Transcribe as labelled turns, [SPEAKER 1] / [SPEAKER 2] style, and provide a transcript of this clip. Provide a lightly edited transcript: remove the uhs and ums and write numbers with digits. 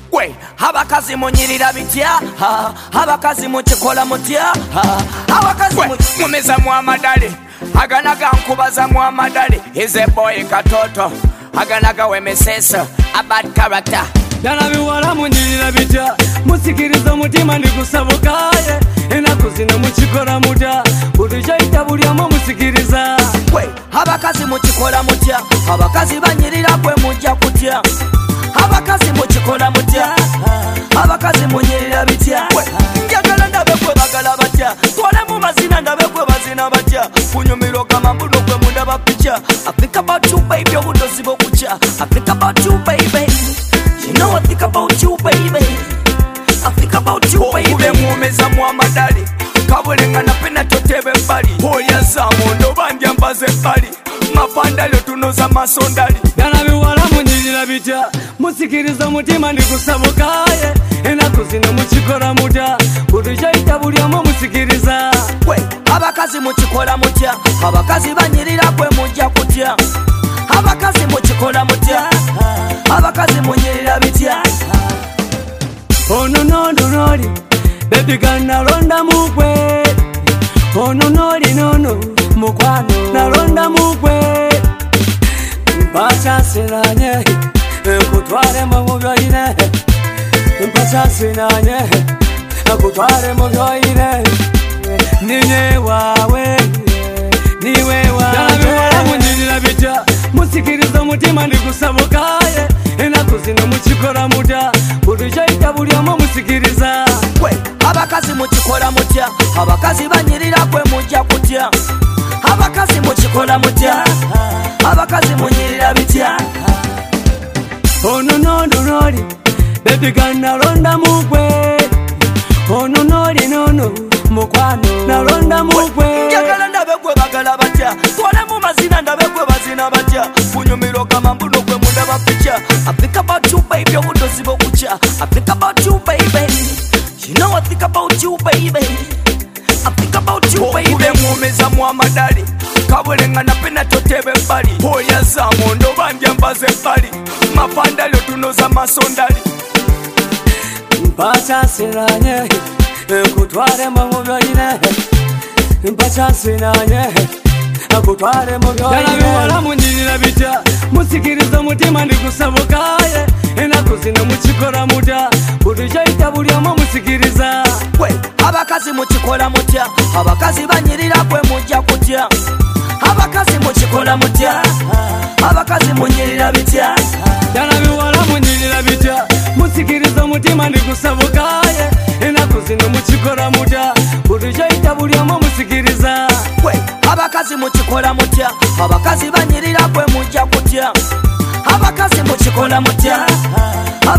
[SPEAKER 1] Gwe abakazi munyirira bitya abakazi mukikola mutya abakazi mumeza mu amadale aganaga nkubaza mu amadale is a boy katoto aganaga wemesesa about character
[SPEAKER 2] Dana biwala munyirira bitya musikiriza mutima ndikusabukaye enaku zino mukikola mutya buli kyaita buli omu musikiriza
[SPEAKER 1] Gwe abakazi mukikola mutya abakazi banyirira gwe mujja kutya abakazi mukikola mutya abakazi munyirira bitya njagala ndabe gwe bagala batya twale mu mazina ndabe gwe bazina batya kunyumiro kama mbuno gwe mundaba picha I think about you baby obudozi bokutya I think about you baby you know I think about you baby I think about you baby ube muomeza mu amadali kabulenga napenda totebe mbali polya samondo bandya mbaze mbali mapandalo tunoza masondali
[SPEAKER 2] Dana biwala munyirira bitya musikiriza mutima ndikusabukaye enaku zino mukikola mutya buli kyaita buli omu musikiriza
[SPEAKER 1] Gwe abakazi mukikola mutya abakazi banyirira gwe mujja kutya abakazi mukikola mutya abakazi munyirira bitya
[SPEAKER 2] ono nondonoli baby ganalonda mugwe ono noli nono mukwano nalonda mugwe mpachasinanye nkutware mu byoyine mpachasinanye nkutware mu byoyine niwe wawe munyirira bitya musikiriza mutima ndikusabukaye enaku zino mukikola mutya buli kyaita buli omu musikiriza
[SPEAKER 1] Gwe abakazi mukikola mutya abakazi banyirira gwe mujja kutya abakazi mukikola mutya abakazi munyirira bitya
[SPEAKER 2] ono nondonoli baby ganalonda mugwe ono noli nono mukwano nalonda mugwe
[SPEAKER 1] njagala ndabe gwe bagala batya twale mu mazina ndabe gwe bazina batya kunyumiro kama mbuno gwe mundaba picha I think about you baby obudozi bokutya I think about you baby you know I think about you baby I think about you baby ube muomeza mu amadali kabulenga napenda totebe mbali polya samondo bandya mbaze mbali mapandalo tunoza masondali
[SPEAKER 2] mpachasinanye nkutware mu byoyine mpachasinanye nkutware mu byoyine Dana biwala munyirira bitya musikiriza mutima ndikusabukaye enaku zino mukikola mutya buli kyaita buli omu musikiriza
[SPEAKER 1] Gwe abakazi mukikola mutya abakazi banyirira gwe mujja kutya abakazi mukikola mutya abakazi munyirira bitya
[SPEAKER 2] Dana biwala munyirira bitya musikiriza mutima ndikusabukaye enaku zino mukikola mutya buli kyaita buli omu musikiriza
[SPEAKER 1] Gwe abakazi mukikola mutya abakazi banyirira gwe mujja kutya abakazi mukikola mutya